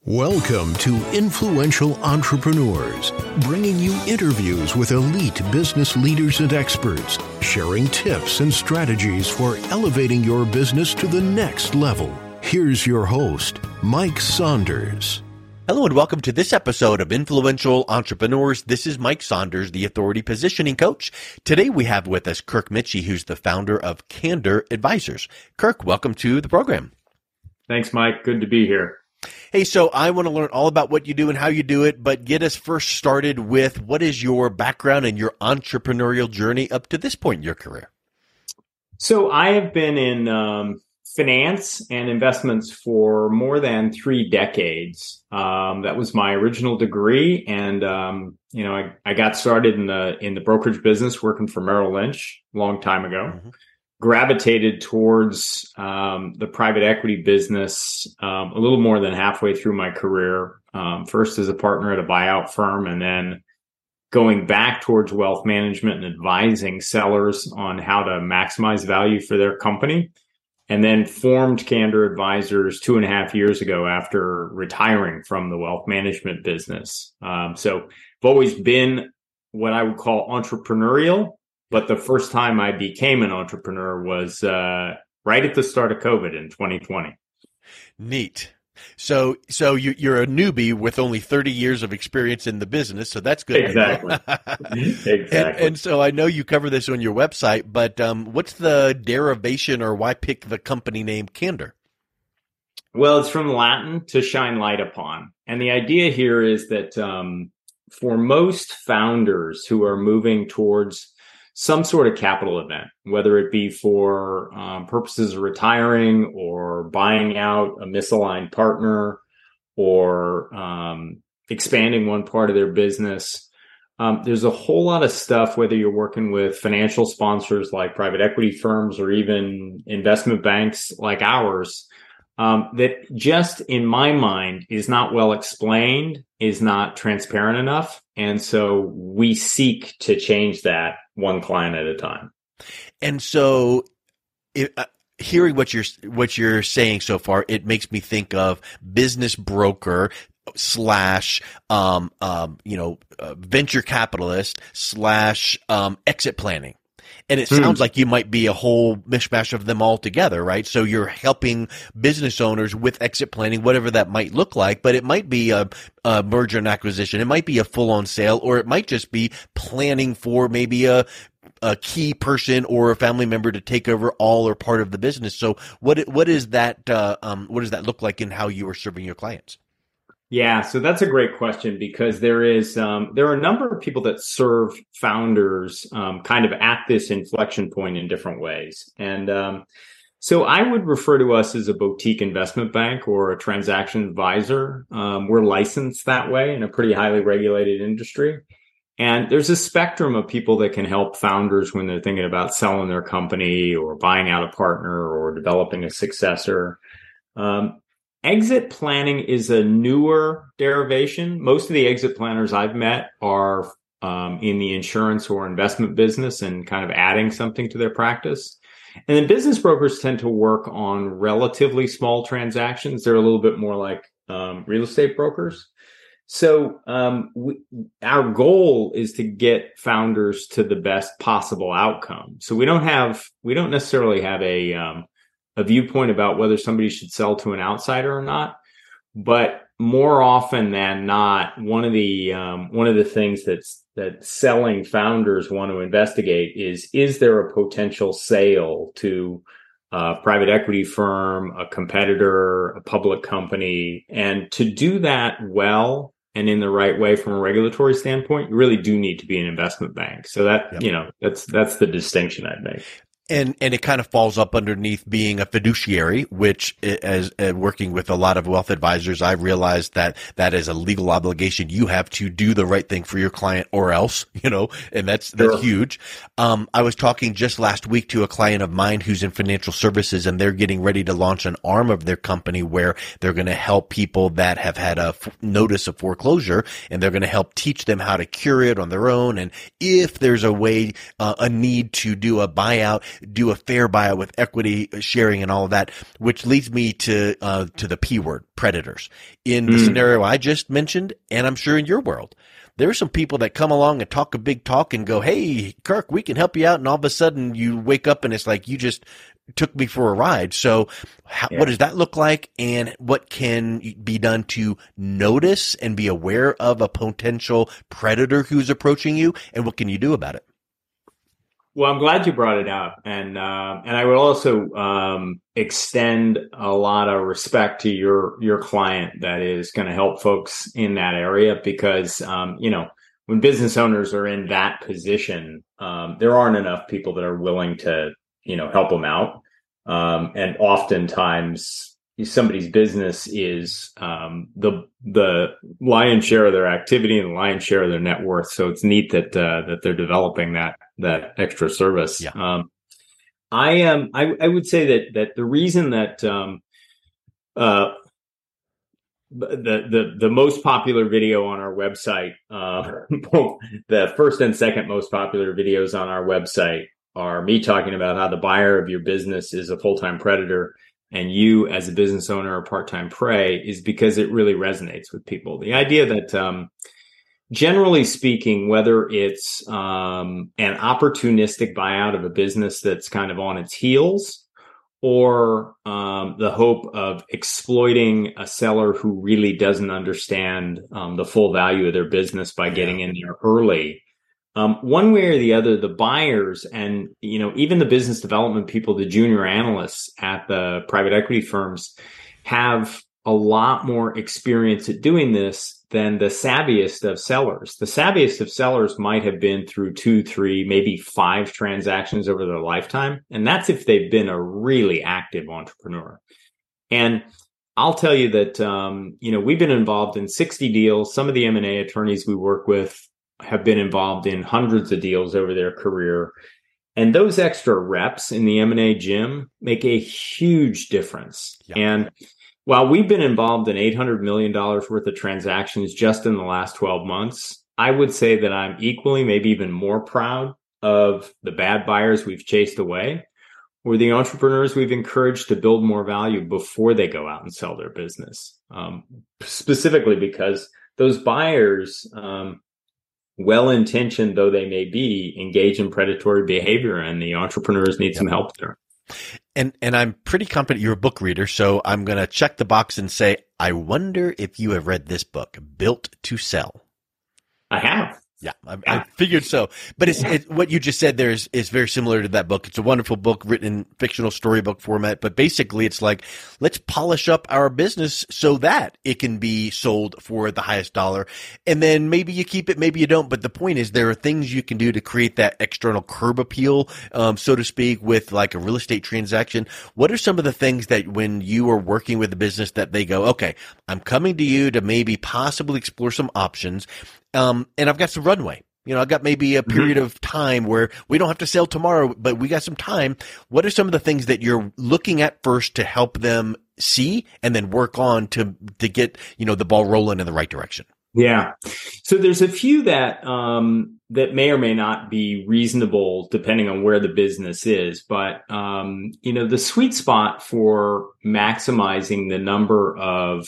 Welcome to Influential Entrepreneurs, bringing you interviews with elite business leaders and experts, sharing tips and strategies for elevating your business to the next level. Here's your host, Mike Saunders. Hello and welcome to this episode of Influential Entrepreneurs. This is Mike Saunders, the Authority Positioning Coach. Today we have with us Kirk Mitchie, who's the founder of Candor Advisors. Kirk, welcome to the program. Thanks, Mike. Good to be here. Hey, so I want to learn all about what you do and how you do it, but get us first started with what is your background and your entrepreneurial journey up to this point in your career? So I have been in finance and investments for more than 3 decades. That was my original degree. And, I got started in the brokerage business working for Merrill Lynch a long time ago. Mm-hmm. Gravitated towards the private equity business a little more than halfway through my career, first as a partner at a buyout firm, and then going back towards wealth management and advising sellers on how to maximize value for their company, and then formed Candor Advisors 2.5 years ago after retiring from the wealth management business. So I've always been what I would call entrepreneurial. But the first time I became an entrepreneur was right at the start of COVID in 2020. Neat. So you're a newbie with only 30 years of experience in the business, so that's good. Exactly. Exactly. And so I know you cover this on your website, but what's the derivation or why pick the company name Candor? Well, it's from Latin, to shine light upon. And the idea here is that for most founders who are moving towards some sort of capital event, whether it be for purposes of retiring or buying out a misaligned partner or expanding one part of their business. There's a whole lot of stuff, whether you're working with financial sponsors like private equity firms or even investment banks like ours, that just in my mind is not well explained, is not transparent enough. And so we seek to change that one client at a time. And so hearing what you're saying so far, it makes me think of business broker slash venture capitalist slash exit planning. And it sounds like you might be a whole mishmash of them all together, right? So you're helping business owners with exit planning, whatever that might look like, but it might be a merger and acquisition. It might be a full-on sale, or it might just be planning for maybe a key person or a family member to take over all or part of the business. So what does that look like in how you are serving your clients? Yeah, so that's a great question because there are a number of people that serve founders kind of at this inflection point in different ways. And so I would refer to us as a boutique investment bank or a transaction advisor. We're licensed that way in a pretty highly regulated industry. And there's a spectrum of people that can help founders when they're thinking about selling their company or buying out a partner or developing a successor. Exit planning is a newer derivation. Most of the exit planners I've met are in the insurance or investment business and kind of adding something to their practice. And then business brokers tend to work on relatively small transactions. They're a little bit more like real estate brokers. So our goal is to get founders to the best possible outcome. So we don't necessarily have a viewpoint about whether somebody should sell to an outsider or not, but more often than not, one of the things that selling founders want to investigate is there a potential sale to a private equity firm, a competitor, a public company, and to do that well and in the right way from a regulatory standpoint, you really do need to be an investment bank. So that's the distinction I'd make. And it kind of falls up underneath being a fiduciary, which as working with a lot of wealth advisors, I've realized that is a legal obligation. You have to do the right thing for your client or else, and that's Sure. huge. I was talking just last week to a client of mine who's in financial services, and they're getting ready to launch an arm of their company where they're going to help people that have had a notice of foreclosure, and they're going to help teach them how to cure it on their own. And if there's a way, a need to do a buyout, do a fair buyout with equity sharing and all of that, which leads me to the P word, predators. In the scenario I just mentioned, and I'm sure in your world, there are some people that come along and talk a big talk and go, hey, Kirk, we can help you out. And all of a sudden you wake up and it's like, you just took me for a ride. So what does that look like? And what can be done to notice and be aware of a potential predator who's approaching you? And what can you do about it? Well, I'm glad you brought it up, and I would also extend a lot of respect to your client that is going to help folks in that area, because when business owners are in that position, there aren't enough people that are willing to help them out, and oftentimes somebody's business is the lion's share of their activity and the lion's share of their net worth. So it's neat that they're developing that extra service. Yeah. I would say that the reason that the most popular video on our website, both the first and second most popular videos on our website are me talking about how the buyer of your business is a full-time predator and you as a business owner or part-time prey, is because it really resonates with people. The idea that generally speaking, whether it's an opportunistic buyout of a business that's kind of on its heels, or the hope of exploiting a seller who really doesn't understand the full value of their business by getting in there early, one way or the other, the buyers and even the business development people, the junior analysts at the private equity firms, have a lot more experience at doing this than the savviest of sellers. The savviest of sellers might have been through 2, 3, maybe 5 transactions over their lifetime. And that's if they've been a really active entrepreneur. And I'll tell you that, we've been involved in 60 deals. Some of the M&A attorneys we work with have been involved in hundreds of deals over their career. And those extra reps in the M&A gym make a huge difference. Yeah. And while we've been involved in $800 million worth of transactions just in the last 12 months, I would say that I'm equally, maybe even more proud of the bad buyers we've chased away, or the entrepreneurs we've encouraged to build more value before they go out and sell their business. Specifically because those buyers, well-intentioned though they may be, engage in predatory behavior, and the entrepreneurs need some help there. And I'm pretty confident you're a book reader, so I'm going to check the box and say, I wonder if you have read this book, Built to Sell. I have. Yeah, I figured so. But it's what you just said there is very similar to that book. It's a wonderful book written in fictional storybook format. But basically, it's like, let's polish up our business so that it can be sold for the highest dollar. And then maybe you keep it, maybe you don't. But the point is, there are things you can do to create that external curb appeal, so to speak, with like a real estate transaction. What are some of the things that when you are working with a business that they go, okay, I'm coming to you to maybe possibly explore some options. And I've got some runway. I've got maybe a period of time where we don't have to sell tomorrow, but we got some time. What are some of the things that you're looking at first to help them see and then work on to get, the ball rolling in the right direction? Yeah. So there's a few that may or may not be reasonable depending on where the business is. But, the sweet spot for maximizing the number of,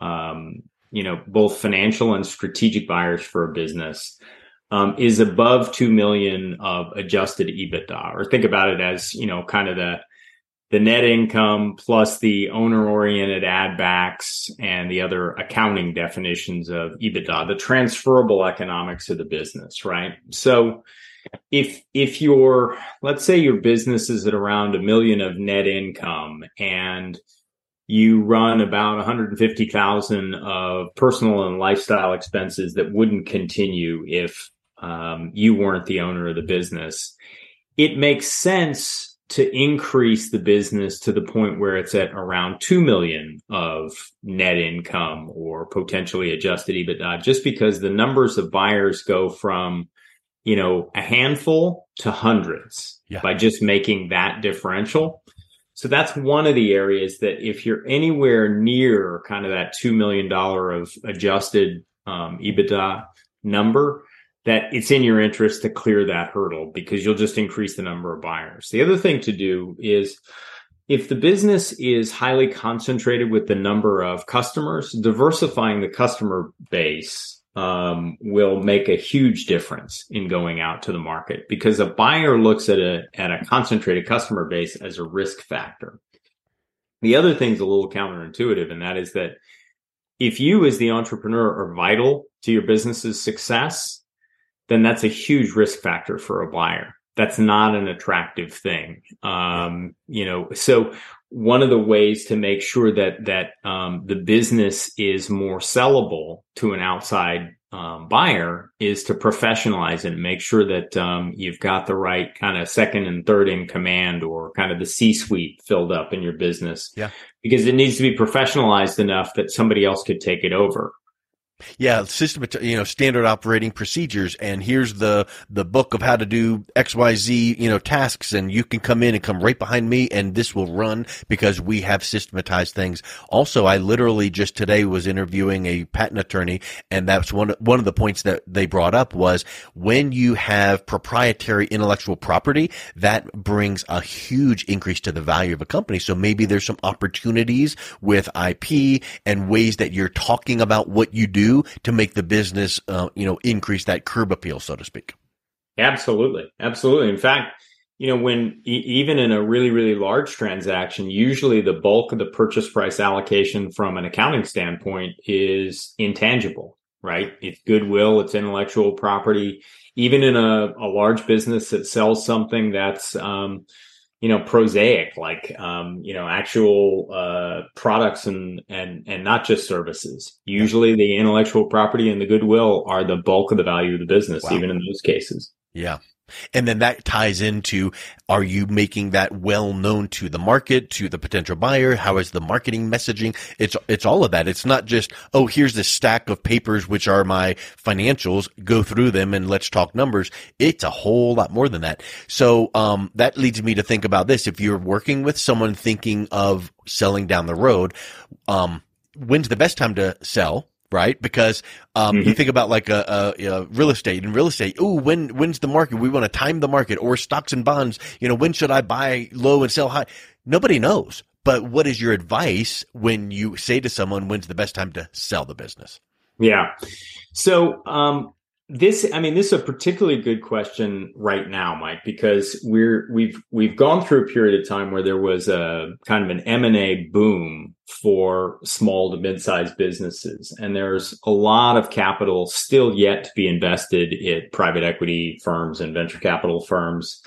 both financial and strategic buyers for a business is above 2 million of adjusted EBITDA, or think about it as, kind of the net income plus the owner-oriented add backs and the other accounting definitions of EBITDA, the transferable economics of the business, right? So if let's say your business is at around $1 million of net income and you run about 150,000 of personal and lifestyle expenses that wouldn't continue if you weren't the owner of the business, it makes sense to increase the business to the point where it's at around 2 million of net income or potentially adjusted EBITDA, just because the numbers of buyers go from, a handful to hundreds by just making that differential. So that's one of the areas that if you're anywhere near kind of that $2 million of adjusted EBITDA number, that it's in your interest to clear that hurdle because you'll just increase the number of buyers. The other thing to do is, if the business is highly concentrated with the number of customers, diversifying the customer base will make a huge difference in going out to the market, because a buyer looks at a concentrated customer base as a risk factor. The other thing is a little counterintuitive, and that is that if you as the entrepreneur are vital to your business's success, then that's a huge risk factor for a buyer. That's not an attractive thing. So one of the ways to make sure that the business is more sellable to an outside buyer is to professionalize it and make sure that you've got the right kind of second and third in command, or kind of the C-suite filled up in your business. Yeah. Because it needs to be professionalized enough that somebody else could take it over. Yeah, standard operating procedures, and here's the book of how to do XYZ, tasks, and you can come in and come right behind me, and this will run because we have systematized things. Also, I literally just today was interviewing a patent attorney, and that's one of the points that they brought up was, when you have proprietary intellectual property, that brings a huge increase to the value of a company. So maybe there's some opportunities with IP and ways that you're talking about what you do to make the business, increase that curb appeal, so to speak. Absolutely. Absolutely. In fact, when even in a really, really large transaction, usually the bulk of the purchase price allocation from an accounting standpoint is intangible, right? It's goodwill, it's intellectual property. Even in a large business that sells something that's, prosaic, like, actual products and not just services. Usually the intellectual property and the goodwill are the bulk of the value of the business, Even in those cases. Yeah. And then that ties into, are you making that well known to the market, to the potential buyer? How is the marketing messaging? It's all of that. It's not just, here's this stack of papers, which are my financials, go through them and let's talk numbers. It's a whole lot more than that. So, that leads me to think about this. If you're working with someone thinking of selling down the road, when's the best time to sell? Right? Because, you think about like a real estate. In real estate, when's the market? We want to time the market. Or stocks and bonds. When should I buy low and sell high? Nobody knows. But what is your advice when you say to someone, when's the best time to sell the business? Yeah. So, this is a particularly good question right now, Mike, because we've gone through a period of time where there was a kind of an M&A boom for small to mid-sized businesses. And there's a lot of capital still yet to be invested at private equity firms and venture capital firms.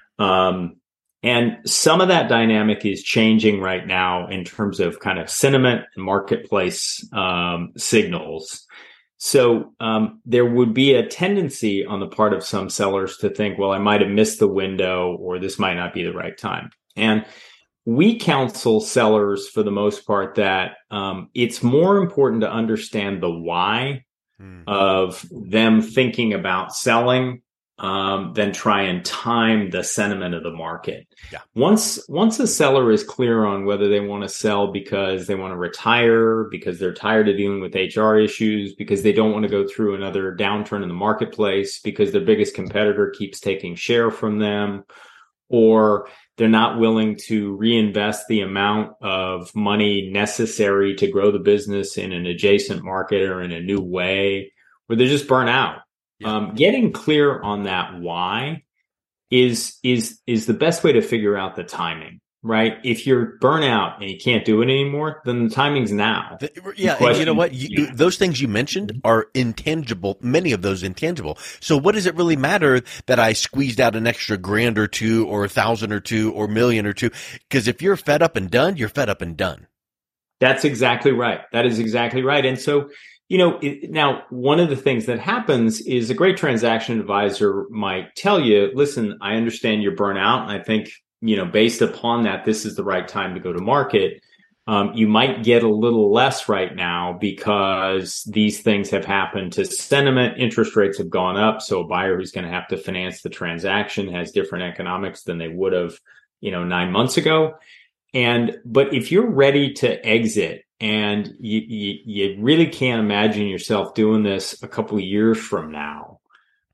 And some of that dynamic is changing right now in terms of kind of sentiment and marketplace signals. So there would be a tendency on the part of some sellers to think, well, I might have missed the window, or this might not be the right time. And we counsel sellers for the most part that it's more important to understand the why of them thinking about selling than try and time the sentiment of the market. Yeah. Once a seller is clear on whether they want to sell because they want to retire, because they're tired of dealing with HR issues, because they don't want to go through another downturn in the marketplace, because their biggest competitor keeps taking share from them, or they're not willing to reinvest the amount of money necessary to grow the business in an adjacent market or in a new way, or they're just burnt out. Yeah. Getting clear on that why is the best way to figure out the timing, right? If you're burnt out and you can't do it anymore, then the timing's now. And you know what? Those things you mentioned are intangible, many of those intangible. So what does it really matter that I squeezed out an extra $1,000 or $2,000 or $1,000 or $2,000 or $1 million or $2 million? Because if you're fed up and done, you're fed up and done. That's exactly right. That is exactly right. And so, now one of the things that happens is a great transaction advisor might tell you, listen, I understand you're burnt out, and I think, based upon that, this is the right time to go to market. You might get a little less right now because these things have happened to sentiment. Interest rates have gone up. So a buyer who's going to have to finance the transaction has different economics than they would have, 9 months ago. But if you're ready to exit, and you really can't imagine yourself doing this a couple of years from now,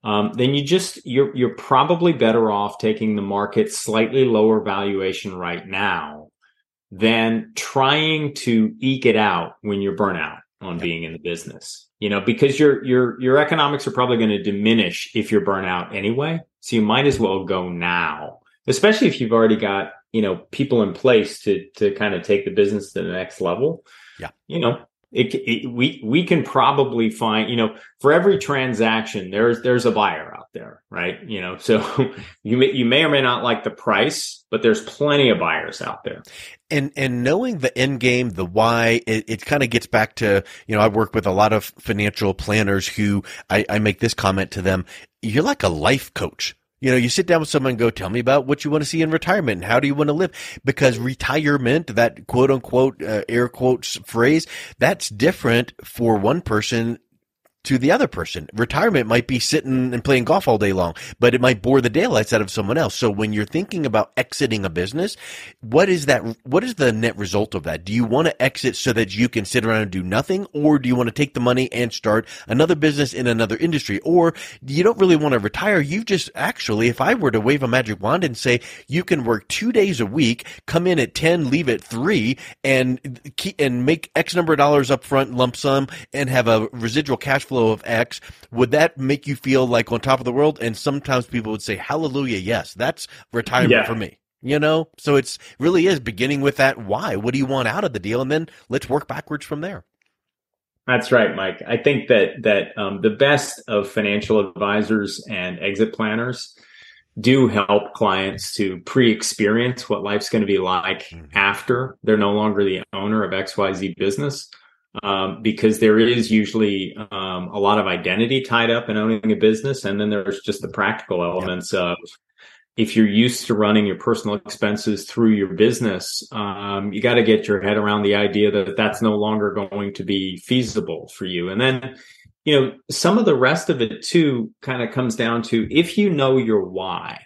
then you're probably better off taking the market slightly lower valuation right now than trying to eke it out when you're burnout on being in the business. Because your economics are probably going to diminish if you're burnout anyway. So you might as well go now, especially if you've already got, people in place to kind of take the business to the next level. Yeah. We can probably find, for every transaction, there's a buyer out there, right? So you may or may not like the price, but there's plenty of buyers out there. And knowing the end game, the why, it kind of gets back to, I work with a lot of financial planners who I make this comment to them. You're like a life coach. You sit down with someone and go, tell me about what you want to see in retirement and how do you want to live? Because retirement, that quote unquote, air quotes phrase, that's different for one person to the other person. Retirement might be sitting and playing golf all day long, but it might bore the daylights out of someone else. So when you're thinking about exiting a business, what is the net result of that? Do you want to exit so that you can sit around and do nothing? Or do you want to take the money and start another business in another industry? Or you don't really want to retire. You just actually, if I were to wave a magic wand and say you can work 2 days a week, come in at 10, leave at 3, and make X number of dollars up front, lump sum, and have a residual cash flow of X, would that make you feel like on top of the world? And sometimes people would say, hallelujah, yes, that's retirement for me. So it's really is beginning with that why. What do you want out of the deal? And then let's work backwards from there. That's right, Mike. I think that the best of financial advisors and exit planners do help clients to pre-experience what life's going to be like after they're no longer the owner of XYZ business. Because there is usually a lot of identity tied up in owning a business. And then there's just the practical elements of, if you're used to running your personal expenses through your business, you got to get your head around the idea that that's no longer going to be feasible for you. And then, some of the rest of it too kind of comes down to, if you know your why,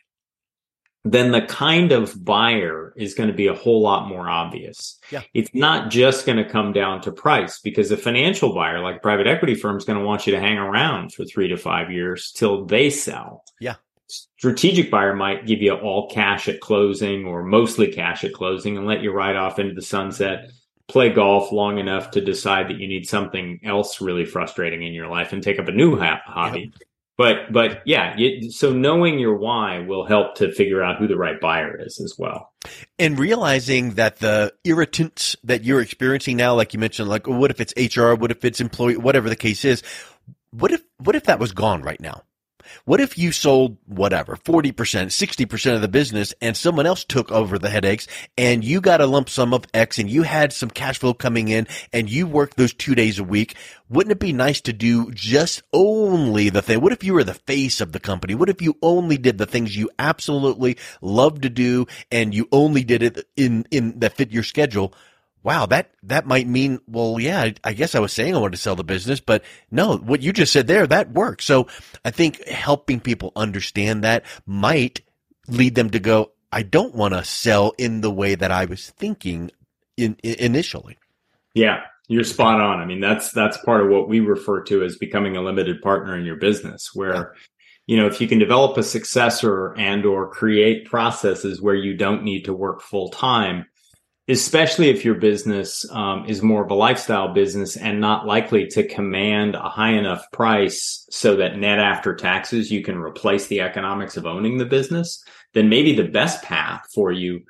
then the kind of buyer is going to be a whole lot more obvious. Yeah. It's not just going to come down to price, because a financial buyer, like a private equity firm, is going to want you to hang around for 3 to 5 years till they sell. Yeah. Strategic buyer might give you all cash at closing or mostly cash at closing and let you ride off into the sunset, play golf long enough to decide that you need something else really frustrating in your life and take up a new hobby. Yep. But yeah, so knowing your why will help to figure out who the right buyer is as well. And realizing that the irritants that you're experiencing now, like you mentioned, like what if it's HR, what if it's employee, whatever the case is, what if that was gone right now? What if you sold whatever, 40%, 60% of the business, and someone else took over the headaches and you got a lump sum of X and you had some cash flow coming in and you worked those 2 days a week? Wouldn't it be nice to do just only the thing? What if you were the face of the company? What if you only did the things you absolutely love to do and you only did it in that fit your schedule? Wow, that might mean, well, yeah, I guess I was saying I wanted to sell the business, but no, what you just said there, that works. So I think helping people understand that might lead them to go, I don't want to sell in the way that I was thinking initially. Yeah, you're spot on. I mean, that's part of what we refer to as becoming a limited partner in your business, where, if you can develop a successor and or create processes where you don't need to work full time, especially if your business is more of a lifestyle business and not likely to command a high enough price so that net after taxes, you can replace the economics of owning the business, then maybe the best path for you,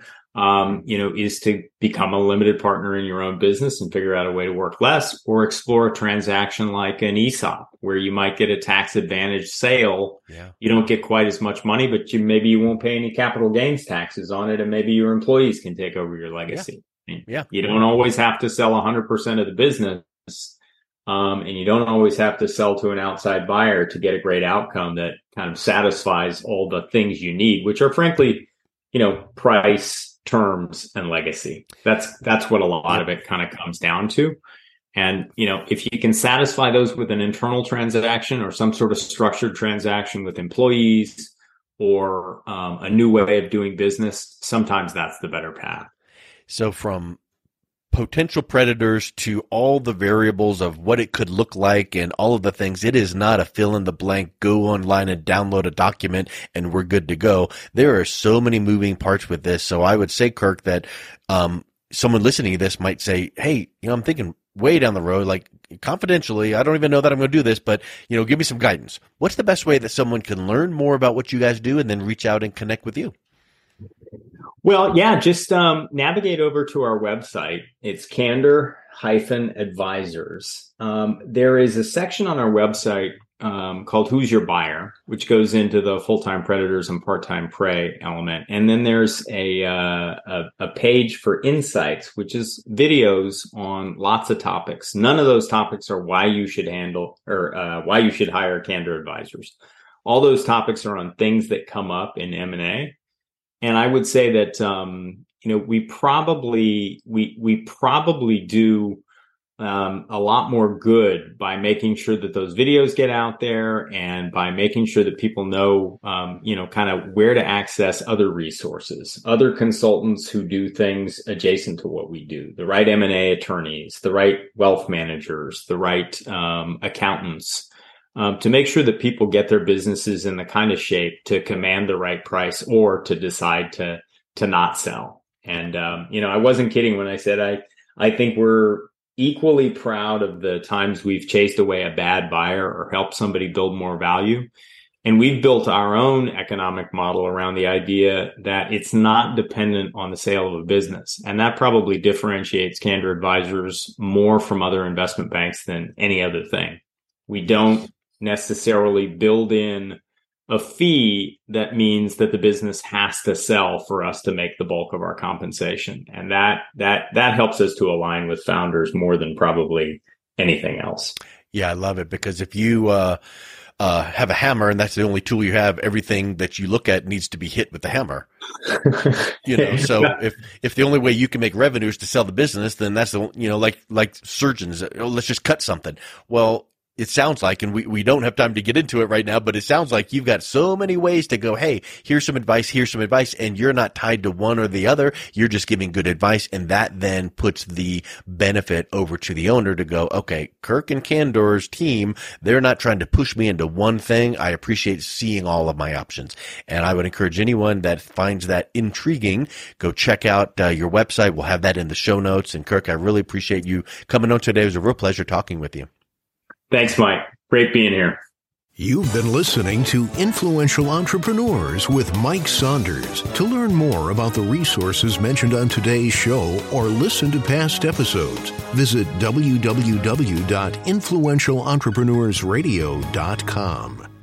is to become a limited partner in your own business and figure out a way to work less, or explore a transaction like an ESOP where you might get a tax advantage sale. Yeah. You don't get quite as much money, but maybe you won't pay any capital gains taxes on it. And maybe your employees can take over your legacy. Yeah. You don't always have to sell 100% of the business. And you don't always have to sell to an outside buyer to get a great outcome that kind of satisfies all the things you need, which are frankly, price, terms, and legacy. That's what a lot of it kind of comes down to. And, if you can satisfy those with an internal transaction or some sort of structured transaction with employees or a new way of doing business, sometimes that's the better path. So from potential predators to all the variables of what it could look like and all of the things. It is not a fill in the blank, go online and download a document and we're good to go. There are so many moving parts with this. So I would say, Kirk, that someone listening to this might say, hey, I'm thinking way down the road, like confidentially, I don't even know that I'm going to do this, but give me some guidance. What's the best way that someone can learn more about what you guys do and then reach out and connect with you? Well, yeah, just navigate over to our website. It's Candor-Advisors. There is a section on our website called Who's Your Buyer, which goes into the full-time predators and part-time prey element. And then there's a page for insights, which is videos on lots of topics. None of those topics are why you should why you should hire Candor Advisors. All those topics are on things that come up in M&A. And I would say that, we probably do a lot more good by making sure that those videos get out there and by making sure that people know, kind of where to access other resources, other consultants who do things adjacent to what we do, the right M&A attorneys, the right wealth managers, the right accountants. To make sure that people get their businesses in the kind of shape to command the right price or to decide to not sell. And, I wasn't kidding when I said I think we're equally proud of the times we've chased away a bad buyer or helped somebody build more value. And we've built our own economic model around the idea that it's not dependent on the sale of a business. And that probably differentiates Candor Advisors more from other investment banks than any other thing. We don't necessarily build in a fee that means that the business has to sell for us to make the bulk of our compensation. And that helps us to align with founders more than probably anything else. Yeah, I love it, because if you have a hammer and that's the only tool you have, everything that you look at needs to be hit with the hammer. So if the only way you can make revenue is to sell the business, then that's like surgeons, let's just cut something. Well, it sounds like, and we don't have time to get into it right now, but it sounds like you've got so many ways to go, hey, here's some advice, and you're not tied to one or the other. You're just giving good advice, and that then puts the benefit over to the owner to go, okay, Kirk and Candor's team, they're not trying to push me into one thing. I appreciate seeing all of my options. And I would encourage anyone that finds that intriguing, go check out your website. We'll have that in the show notes. And Kirk, I really appreciate you coming on today. It was a real pleasure talking with you. Thanks, Mike. Great being here. You've been listening to Influential Entrepreneurs with Mike Saunders. To learn more about the resources mentioned on today's show or listen to past episodes, visit www.influentialentrepreneursradio.com.